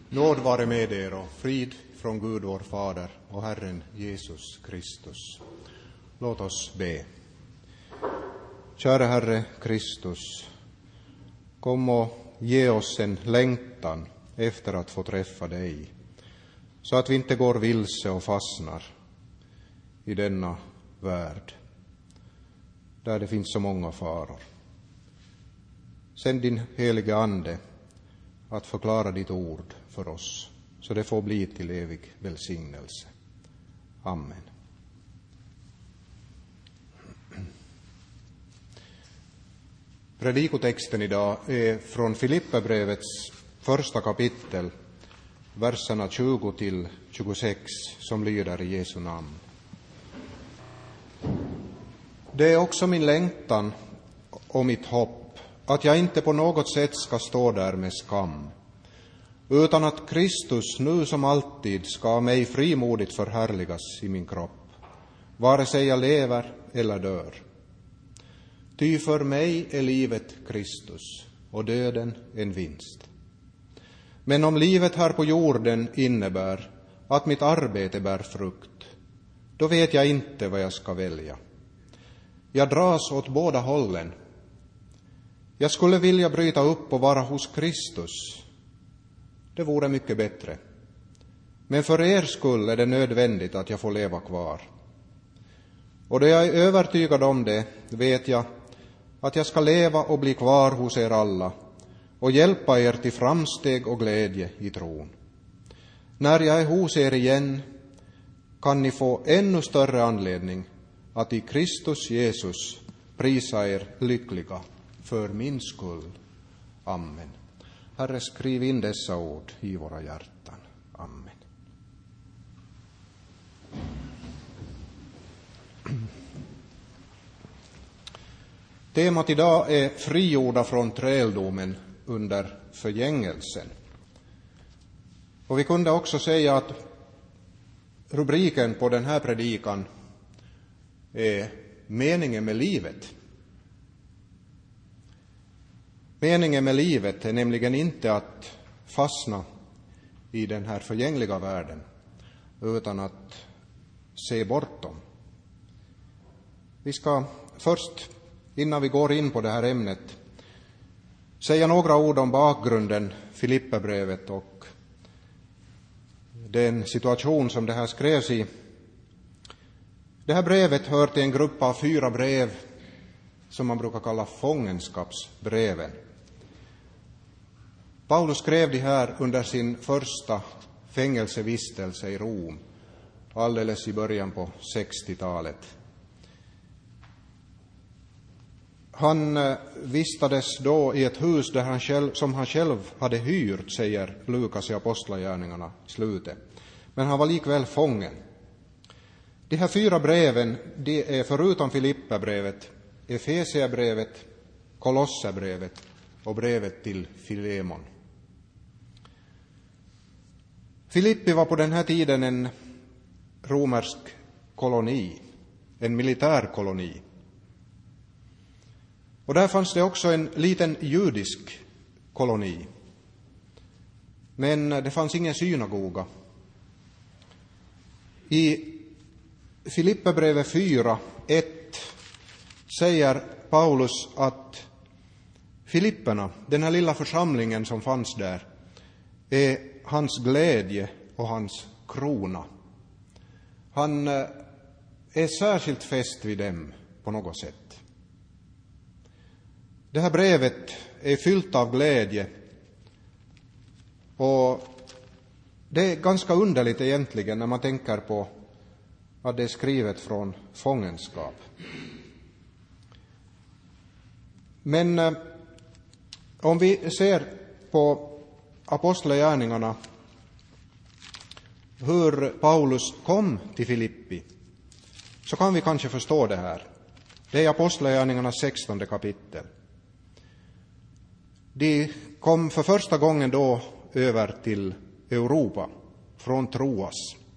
Nåd vare med er och frid från Gud vår Fader och Herren Jesus Kristus. Låt oss be. Kära Herre Kristus, kom och ge oss en längtan efter att få träffa dig, så att vi inte går vilse och fastnar i denna värld där det finns så många faror. Sänd din helige Ande att förklara ditt ord för oss, så det får bli till evig välsignelse. Amen. Predikotexten idag är från Filipperbrevets första kapitel, verserna 20 till 26, som lyder i Jesu namn. Det är också min längtan och mitt hopp att jag inte på något sätt ska stå där med skam, utan att Kristus nu som alltid ska av mig frimodigt förhärligas i min kropp, vare sig jag lever eller dör. Ty för mig är livet Kristus och döden en vinst. Men om livet här på jorden innebär att mitt arbete bär frukt, då vet jag inte vad jag ska välja. Jag dras åt båda hållen. Jag skulle vilja bryta upp och vara hos Kristus. Det vore mycket bättre. Men för er skull är det nödvändigt att jag får leva kvar. Och då jag är övertygad om det, vet jag att jag ska leva och bli kvar hos er alla och hjälpa er till framsteg och glädje i tron. När jag är hos er igen kan ni få ännu större anledning att i Kristus Jesus prisa er lyckliga för min skull. Amen. Herre, skriv in dessa ord i våra hjärtan. Amen. Temat idag är frigjorda från träldomen under förgängelsen. Och vi kunde också säga att rubriken på den här predikan är meningen med livet. Meningen med livet är nämligen inte att fastna i den här förgängliga världen, utan att se bortom. Vi ska först, innan vi går in på det här ämnet, säga några ord om bakgrunden, Filipperbrevet och den situation som det här skrevs i. Det här brevet hör till en grupp av 4 brev som man brukar kalla fångenskapsbreven. Paulus skrev det här under sin första fängelsevistelse i Rom, alldeles i början på 60-talet. Han vistades då i ett hus där som han själv hade hyrt, säger Lukas i Apostlagärningarna slutet. Men han var likväl fången. De här 4 breven, det är förutom Filipperbrevet, Efesierbrevet, Kolosserbrevet och brevet till Filemon. Filippi var på den här tiden en romersk koloni, en militärkoloni. Och där fanns det också en liten judisk koloni. Men det fanns ingen synagoga. I Filipperbrevet 4:1 säger Paulus att Filipperna, den här lilla församlingen som fanns där, är hans glädje och hans krona. Han är särskilt fäst vid dem på något sätt. Det här brevet är fyllt av glädje, och det är ganska underligt egentligen när man tänker på att det är skrivet från fångenskap. Men om vi ser på Apostlagärningarna, hur Paulus kom till Filippi, så kan vi kanske förstå det här. Det är Apostlagärningarnas 16 kapitel. De kom för första gången då över till Europa från Troas.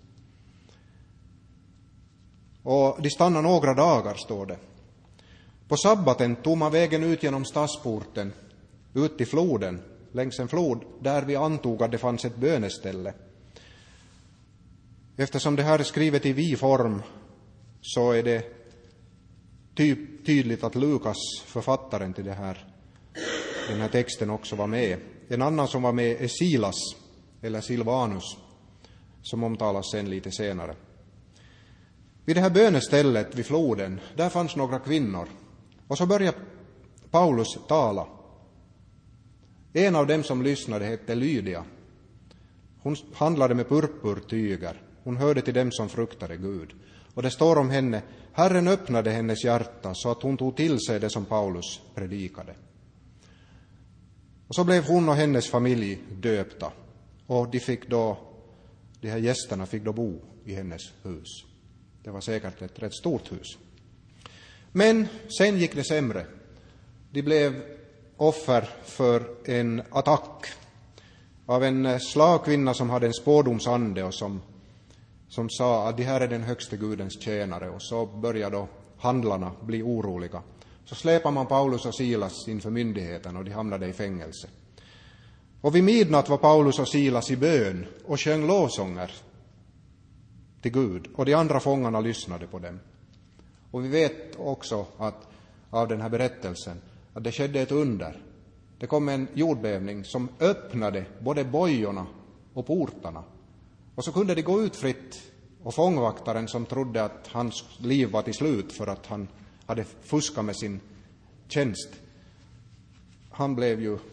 Och de stannade några dagar, står det. På sabbaten tog man vägen ut genom stadsporten, ut till floden, längs en flod där vi antog att det fanns ett böneställe. Eftersom det här är skrivet i vi-form så är det tydligt att Lukas, författaren till den här texten, också var med. En annan som var med är Silas, eller Silvanus, som omtalas sen lite senare. Vid det här bönestället vid floden, där fanns några kvinnor. Och så började Paulus tala. En av dem som lyssnade hette Lydia. Hon handlade med purpurtyger. Hon hörde till dem som fruktade Gud. Och det står om henne: Herren öppnade hennes hjärta så att hon tog till sig det som Paulus predikade. Och så blev hon och hennes familj döpta. Och de här gästerna fick då bo i hennes hus. Det var säkert ett rätt stort hus. Men sen gick det sämre. De blev offer för en attack av en slavkvinna som hade en spådomsande och som sa att det här är den högste Gudens tjänare. Och så började då handlarna bli oroliga. Så släpar man Paulus och Silas inför myndigheten och de hamnade i fängelse. Och vid midnatt var Paulus och Silas i bön och sjöng lovsånger till Gud. Och de andra fångarna lyssnade på dem. Och vi vet också att av den här berättelsen att det skedde ett under. Det kom en jordbävning som öppnade både bojorna och portarna. Och så kunde de gå ut fritt. Och fångvaktaren som trodde att hans liv var till slut för att han hade fuskat med sin tjänst, han blev ju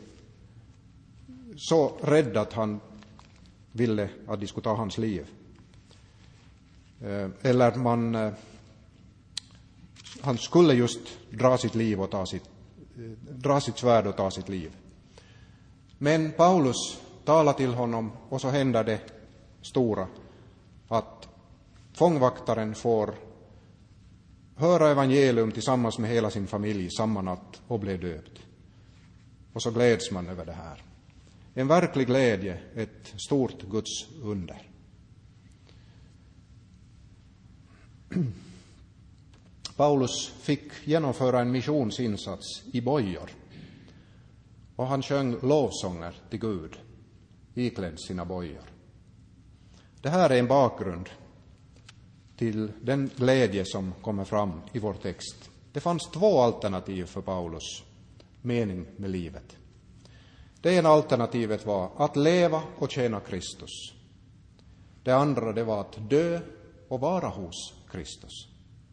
så rädd att han ville att de skulle ta hans liv. Eller han skulle just dra sitt liv och dra sitt svärd och ta sitt liv. Men Paulus talade till honom och så hände det stora att fångvaktaren får höra evangelium tillsammans med hela sin familj samma natt och blev döpt. Och så gläds man över det här. En verklig glädje, ett stort Guds under. Paulus fick genomföra en missionsinsats i bojor. Och han sjöng lovsånger till Gud, iklädd sina bojor. Det här är en bakgrund till den glädje som kommer fram i vår text. Det fanns två alternativ för Paulus mening med livet. Det ena alternativet var att leva och tjäna Kristus. Det andra det var att dö och vara hos Kristus.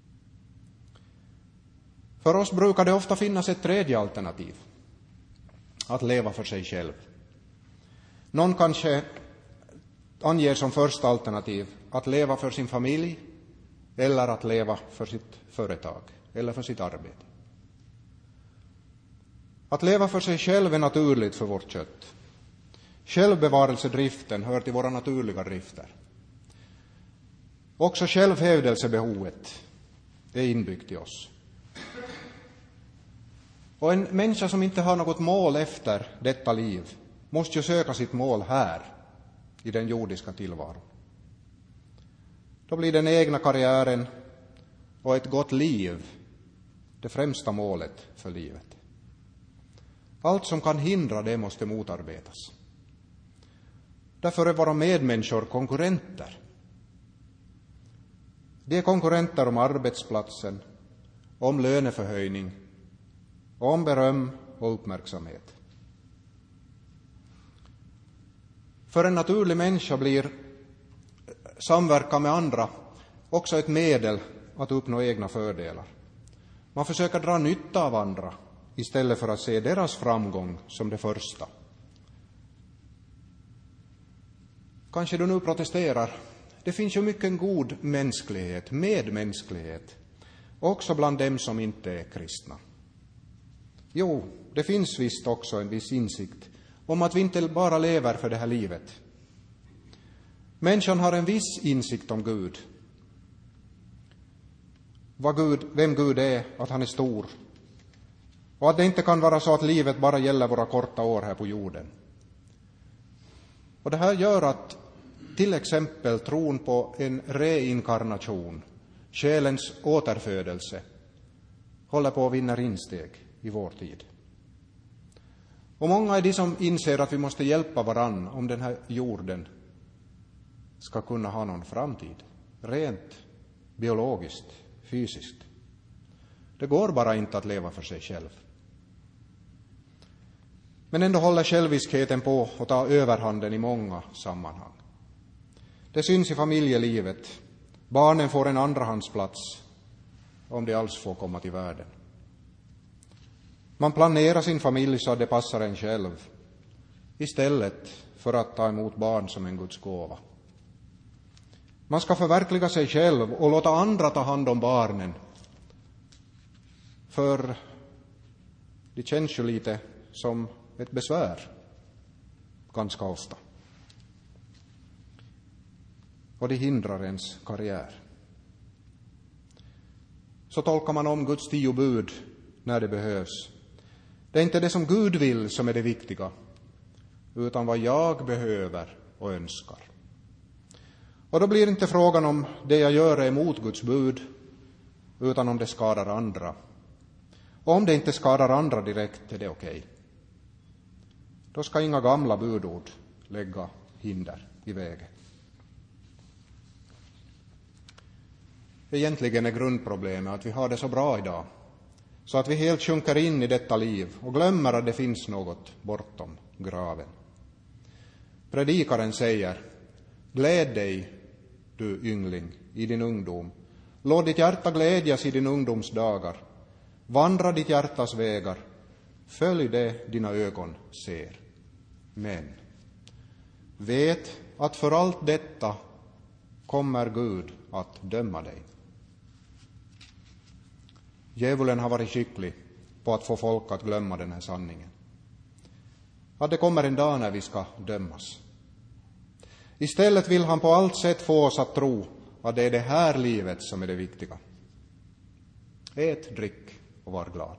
För oss brukar det ofta finnas ett tredje alternativ. Att leva för sig själv. Någon kanske anger som första alternativ att leva för sin familj eller att leva för sitt företag eller för sitt arbete. Att leva för sig själv är naturligt för vårt kött. Självbevarelsedriften hör till våra naturliga drifter. Också självhävdelsebehovet är inbyggt i oss. Och en människa som inte har något mål efter detta liv måste ju söka sitt mål här i den jordiska tillvaron. Då blir den egna karriären och ett gott liv det främsta målet för livet. Allt som kan hindra det måste motarbetas. Därför är våra medmänniskor konkurrenter. De är konkurrenter om arbetsplatsen, om löneförhöjning, om beröm och uppmärksamhet. För en naturlig människa blir samverkan med andra också ett medel att uppnå egna fördelar. Man försöker dra nytta av andra istället för att se deras framgång som det första. Kanske du nu protesterar. Det finns ju mycket god mänsklighet, medmänsklighet, också bland dem som inte är kristna. Jo, det finns visst också en viss insikt om att vi inte bara lever för det här livet. Människan har en viss insikt om Gud. Vem Gud är, att han är stor. Och att det inte kan vara så att livet bara gäller våra korta år här på jorden. Och det här gör att till exempel tron på en reinkarnation, själens återfödelse, håller på att vinna insteg i vår tid. Och många är de som inser att vi måste hjälpa varann om den här jorden ska kunna ha någon framtid. Rent biologiskt, fysiskt. Det går bara inte att leva för sig själv. Men ändå håller själviskheten på att ta överhanden i många sammanhang. Det syns i familjelivet. Barnen får en andrahandsplats om de alls får komma till världen. Man planerar sin familj så att det passar en själv istället för att ta emot barn som en Guds gåva. Man ska förverkliga sig själv och låta andra ta hand om barnen. För det känns ju lite som ett besvär ganska ofta. Och det hindrar ens karriär. Så tolkar man om Guds 10 bud när det behövs. Det är inte det som Gud vill som är det viktiga, utan vad jag behöver och önskar. Och då blir inte frågan om det jag gör är emot Guds bud, utan om det skadar andra. Och om det inte skadar andra direkt är det okej. Då ska inga gamla budord lägga hinder i vägen. Egentligen är grundproblemet att vi har det så bra idag, så att vi helt sjunker in i detta liv och glömmer att det finns något bortom graven. Predikaren säger: gläd dig, du yngling, i din ungdom. Låt ditt hjärta glädjas i din ungdomsdagar. Vandra ditt hjärtas vägar. Följ det dina ögon ser. Men vet att för allt detta kommer Gud att döma dig. Djävulen har varit skicklig på att få folk att glömma den här sanningen. Att det kommer en dag när vi ska dömas. Istället vill han på allt sätt få oss att tro att det är det här livet som är det viktiga. Ät, drick och var glad.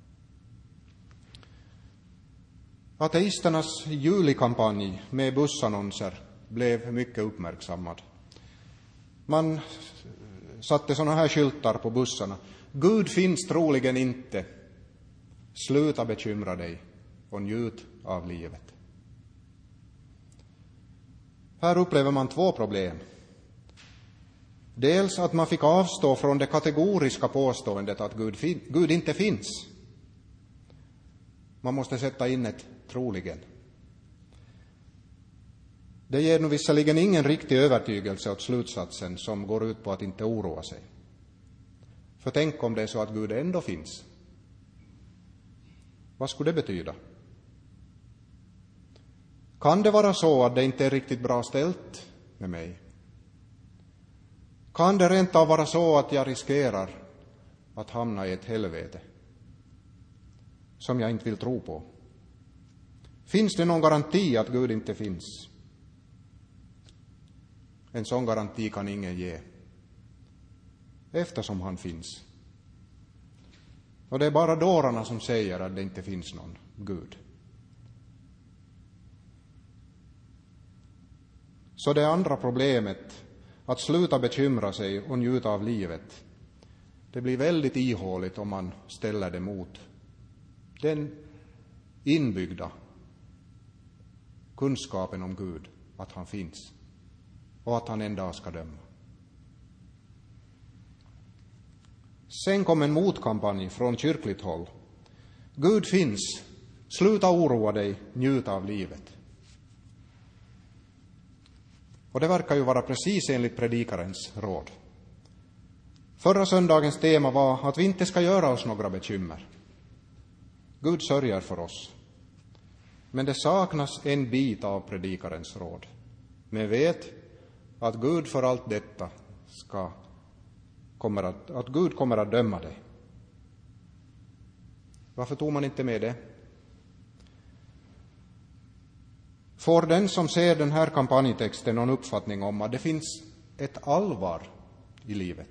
Ateisternas julikampanj med bussannonser blev mycket uppmärksammad. Man satte såna här skyltar på bussarna. Gud finns troligen inte. Sluta bekymra dig och njut av livet. Här upplever man 2 problem. Dels att man fick avstå från det kategoriska påståendet att Gud inte finns. Man måste sätta in ett troligen. Det ger nog visserligen ingen riktig övertygelse åt slutsatsen som går ut på att inte oroa sig. För tänk om det är så att Gud ändå finns. Vad skulle det betyda? Kan det vara så att det inte är riktigt bra ställt med mig? Kan det rent av vara så att jag riskerar att hamna i ett helvete som jag inte vill tro på? Finns det någon garanti att Gud inte finns? En sån garanti kan ingen ge, eftersom han finns. Och det är bara dårarna som säger att det inte finns någon Gud. Så det andra problemet, att sluta bekymra sig och njuta av livet, det blir väldigt ihåligt om man ställer det mot den inbyggda kunskapen om Gud, att han finns och att han en dag ska döma. Sen kom en motkampanj från kyrkligt håll. Gud finns, sluta oroa dig, njuta av livet. Och det verkar ju vara precis enligt predikarens råd. Förra söndagens tema var att vi inte ska göra oss några bekymmer. Gud sörjer för oss. Men det saknas en bit av predikarens råd. Men vet att Gud för allt detta att Gud kommer att döma dig. Varför tog man inte med det? Får den som ser den här kampanjtexten någon uppfattning om att det finns ett allvar i livet?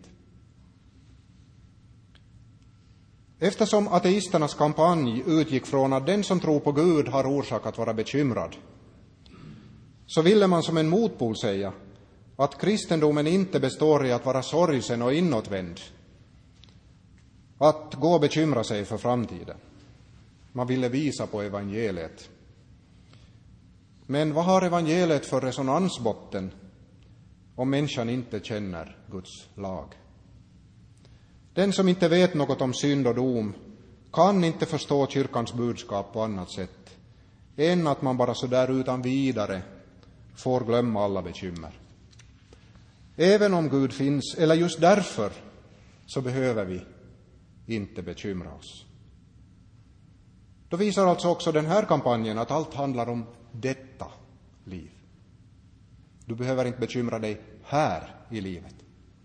Eftersom ateisternas kampanj utgick från att den som tror på Gud har orsak att vara bekymrad, så ville man som en motpol säga att kristendomen inte består i att vara sorgsen och inåtvänd, att gå och bekymra sig för framtiden. Man ville visa på evangeliet. Men vad har evangeliet för resonansbotten om människan inte känner Guds lag? Den som inte vet något om synd och dom kan inte förstå kyrkans budskap på annat sätt än att man bara så där utan vidare får glömma alla bekymmer. Även om Gud finns, eller just därför, så behöver vi inte bekymra oss. Då visar alltså också den här kampanjen att allt handlar om detta liv. Du behöver inte bekymra dig här i livet.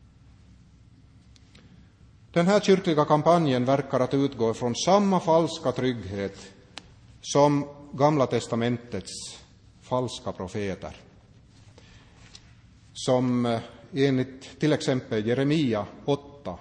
Den här kyrkliga kampanjen verkar att utgå från samma falska trygghet som Gamla testamentets falska profeter. Som enligt till exempel Jeremia 8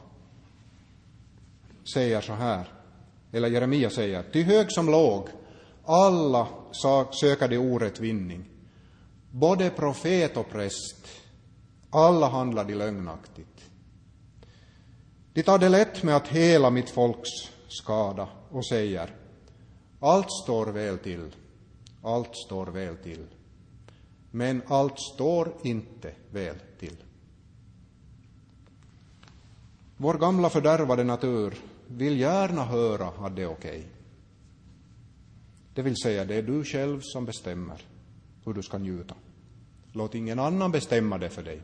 säger så här, eller Jeremia säger: ty hög som låg, alla söker de orätt vinning. Både profet och präst, alla handlar de lögnaktigt. De tar det lätt med att hela mitt folks skada och säger: allt står väl till, allt står väl till. Men allt står inte väl till. Vår gamla fördärvade natur vill gärna höra att det är okej. Det vill säga, det är du själv som bestämmer hur du ska njuta. Låt ingen annan bestämma det för dig.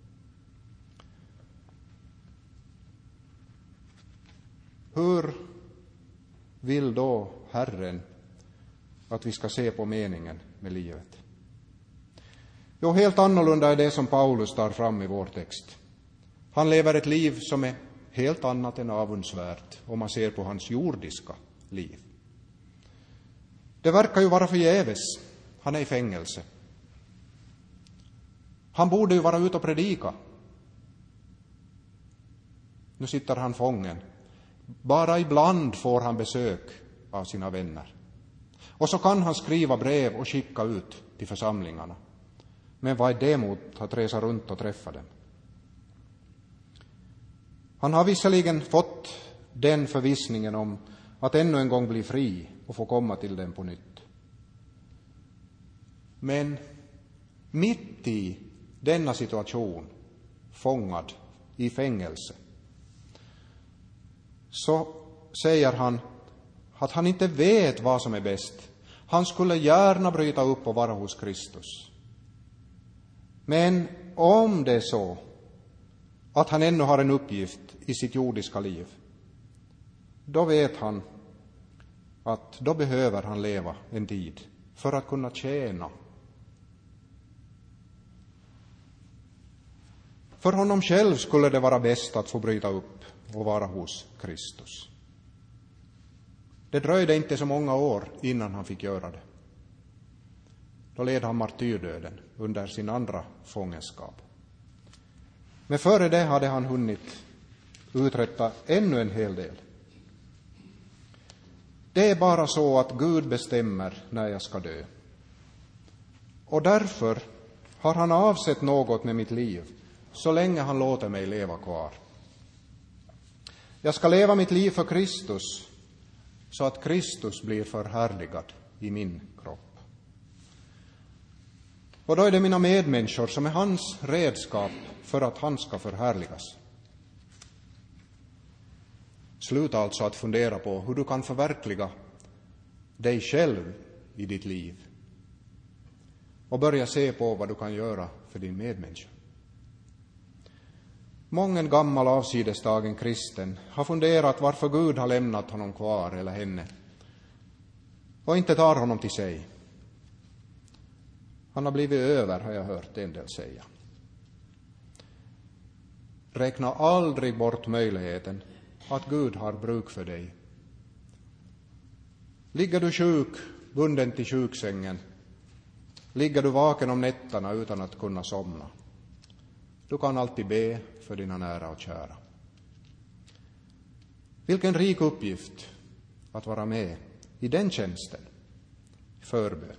Hur vill då Herren att vi ska se på meningen med livet? Jo, helt annorlunda är det som Paulus tar fram i vår text. Han lever ett liv som är helt annat än avundsvärt om man ser på hans jordiska liv. Det verkar ju vara förgäves. Han är i fängelse. Han borde ju vara ute och predika. Nu sitter han fången. Bara ibland får han besök av sina vänner. Och så kan han skriva brev och skicka ut till församlingarna. Men vad är det mot att resa runt och träffa dem? Han har visserligen fått den förvissningen om att ännu en gång bli fri och få komma till dem på nytt. Men mitt i denna situation, fångad i fängelse, så säger han att han inte vet vad som är bäst. Han skulle gärna bryta upp och vara hos Kristus. Men om det är så att han ännu har en uppgift i sitt jordiska liv, då vet han att då behöver han leva en tid för att kunna tjäna. För honom själv skulle det vara bäst att få bryta upp och vara hos Kristus. Det dröjde inte så många år innan han fick göra det. Då led han martyrdöden under sin andra fångenskap. Men före det hade han hunnit uträtta ännu en hel del. Det är bara så att Gud bestämmer när jag ska dö. Och därför har han avsett något med mitt liv så länge han låter mig leva kvar. Jag ska leva mitt liv för Kristus så att Kristus blir förhärligad i min kropp. Och då är det mina medmänniskor som är hans redskap för att han ska förhärligas. Sluta alltså att fundera på hur du kan förverkliga dig själv i ditt liv. Och börja se på vad du kan göra för din medmänniska. Mången gammal avsidestagen kristen har funderat varför Gud har lämnat honom kvar eller henne och inte tar honom till sig. Han har blivit över, har jag hört en del säga. Räkna aldrig bort möjligheten att Gud har bruk för dig. Ligger du sjuk, bunden till sjuksängen, ligger du vaken om nätterna utan att kunna somna, du kan alltid be för dina nära och kära. Vilken rik uppgift att vara med i den tjänsten, förbön.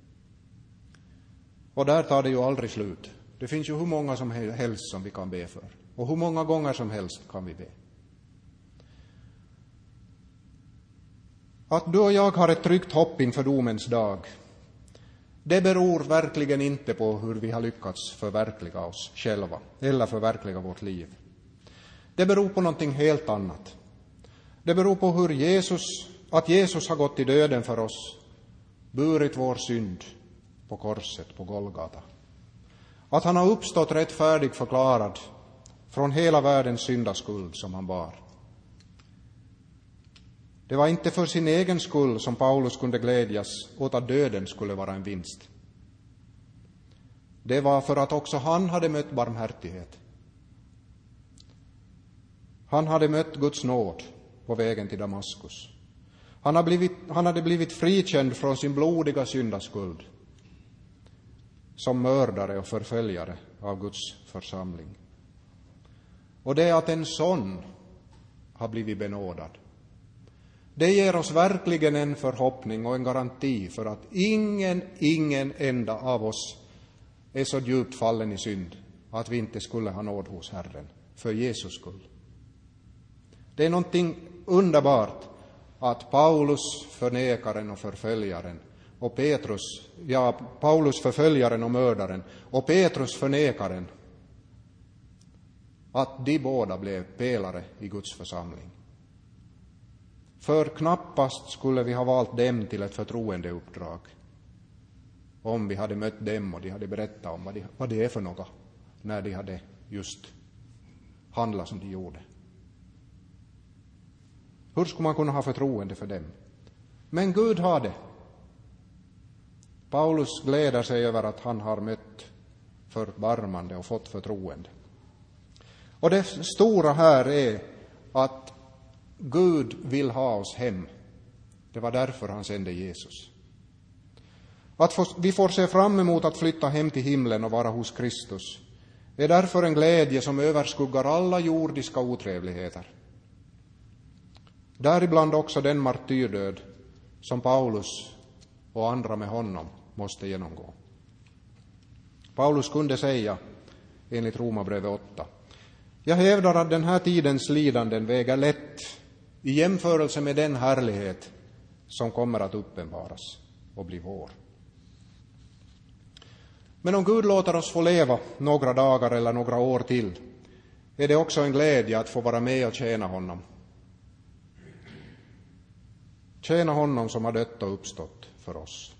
Och där tar det ju aldrig slut. Det finns ju hur många som helst som vi kan be för. Och hur många gånger som helst kan vi be. Att du och jag har ett tryggt hopp inför domens dag, det beror verkligen inte på hur vi har lyckats förverkliga oss själva eller förverkliga vårt liv. Det beror på någonting helt annat. Det beror på att Jesus har gått i döden för oss, burit vår synd på korset på Golgata. Att han har uppstått rättfärdig förklarad från hela världens syndaskuld som han bar. Det var inte för sin egen skull som Paulus kunde glädjas åt att döden skulle vara en vinst. Det var för att också han hade mött barmhärtighet. Han hade mött Guds nåd på vägen till Damaskus. Han hade blivit frikänd från sin blodiga syndaskuld som mördare och förföljare av Guds församling. Och det att en sån har blivit benådad, det ger oss verkligen en förhoppning och en garanti för att ingen enda av oss är så djupt fallen i synd att vi inte skulle ha nåd hos Herren för Jesus skull. Det är någonting underbart att Paulus, förnekaren och förföljaren, och Paulus förföljaren och mördaren och Petrus förnekaren, att de båda blev pelare i Guds församling. För knappast skulle vi ha valt dem till ett förtroendeuppdrag om vi hade mött dem och de hade berättat om vad det är för något när de hade just handlat som de gjorde. Hur skulle man kunna ha förtroende för dem? Men Gud har det. Paulus gläder sig över att han har mött förbarmande och fått förtroende. Och det stora här är att Gud vill ha oss hem. Det var därför han sände Jesus. Att vi får se fram emot att flytta hem till himlen och vara hos Kristus är därför en glädje som överskuggar alla jordiska otrevligheter. Däribland också den martyrdöd som Paulus och andra med honom måste genomgå. Paulus kunde säga, enligt Romarbrevet 8, jag hävdar att den här tidens lidanden väger lätt i jämförelse med den härlighet som kommer att uppenbaras och bli vår. Men om Gud låter oss få leva några dagar eller några år till, är det också en glädje att få vara med och tjäna honom. Tjäna honom som har dött och uppstått för oss.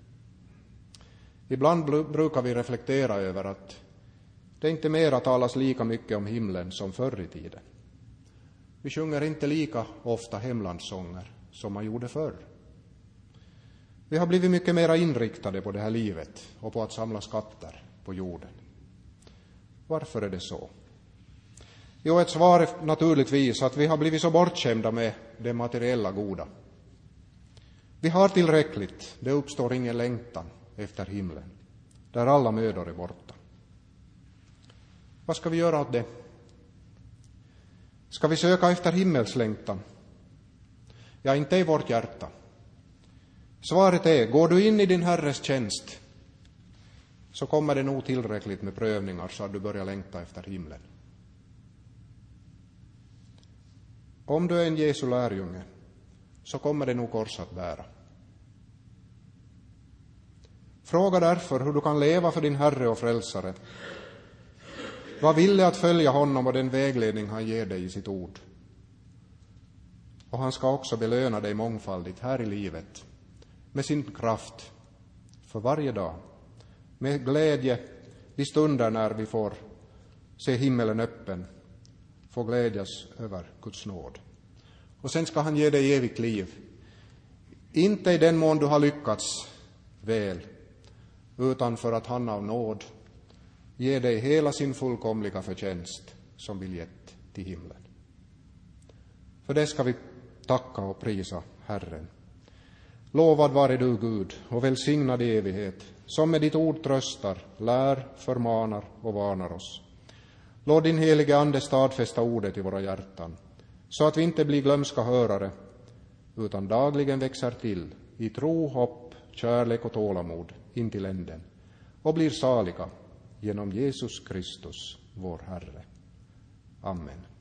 Ibland brukar vi reflektera över att det inte mera talas lika mycket om himlen som förr i tiden. Vi sjunger inte lika ofta hemlandssånger som man gjorde förr. Vi har blivit mycket mer inriktade på det här livet och på att samla skatter på jorden. Varför är det så? Jo, ett svar är naturligtvis att vi har blivit så bortskämda med det materiella goda. Vi har tillräckligt, det uppstår ingen längtan efter himlen, där alla mödor är borta. Vad ska vi göra åt det? Ska vi söka efter himmelslängtan? Ja, inte i vårt hjärta. Svaret är, går du in i din Herres tjänst så kommer det nog tillräckligt med prövningar så att du börjar längta efter himlen. Om du är en Jesu lärjunge så kommer det nog kors att bära. Fråga därför hur du kan leva för din Herre och frälsare. Var villig att följa honom och den vägledning han ger dig i sitt ord. Och han ska också belöna dig mångfaldigt här i livet med sin kraft för varje dag. Med glädje i stunder när vi får se himmelen öppen, får glädjas över Guds nåd. Och sen ska han ge dig evigt liv. Inte i den mån du har lyckats väl, utan för att han av nåd ger dig hela sin fullkomliga förtjänst som biljett till himlen. För det ska vi tacka och prisa Herren. Lovad vare du, Gud, och välsignad i evighet, som med ditt ord tröstar, lär, förmanar och varnar oss. Låt din helige ande stadfästa ordet i våra hjärtan, så att vi inte blir glömska hörare, utan dagligen växer till i tro, hopp, kärlek och tålamod in till änden, och blir saliga genom Jesus Kristus, vår Herre. Amen.